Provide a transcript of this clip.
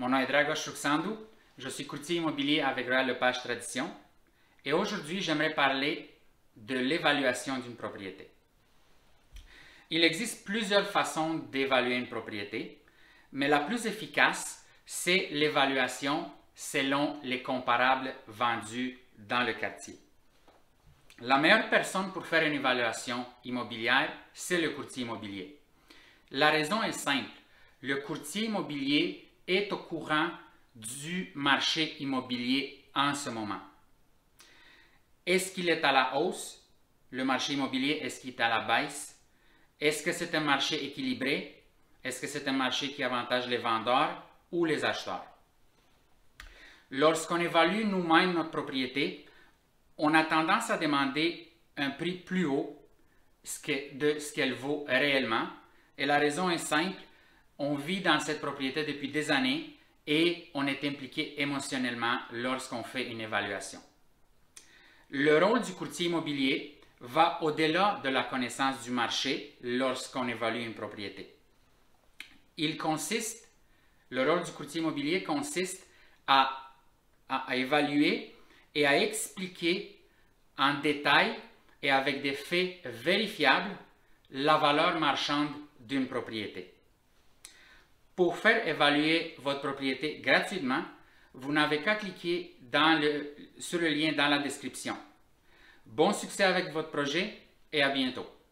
Mon nom est Dragos Ruxandou, je suis courtier immobilier avec Royal Lepage Tradition et aujourd'hui j'aimerais parler de l'évaluation d'une propriété. Il existe plusieurs façons d'évaluer une propriété, mais la plus efficace, c'est l'évaluation selon les comparables vendus dans le quartier. La meilleure personne pour faire une évaluation immobilière, c'est le courtier immobilier. La raison est simple, le courtier immobilier est au courant du marché immobilier en ce moment. Est-ce qu'il est à la hausse, le marché immobilier, est-ce qu'il est à la baisse? Est-ce que c'est un marché équilibré? Est-ce que c'est un marché qui avantage les vendeurs ou les acheteurs? Lorsqu'on évalue nous-mêmes notre propriété, on a tendance à demander un prix plus haut de ce qu'elle vaut réellement. Et la raison est simple, on vit dans cette propriété depuis des années et on est impliqué émotionnellement lorsqu'on fait une évaluation. Le rôle du courtier immobilier va au-delà de la connaissance du marché lorsqu'on évalue une propriété. Le rôle du courtier immobilier consiste à évaluer et à expliquer en détail et avec des faits vérifiables la valeur marchande d'une propriété. Pour faire évaluer votre propriété gratuitement, vous n'avez qu'à cliquer sur le lien dans la description. Bon succès avec votre projet et à bientôt.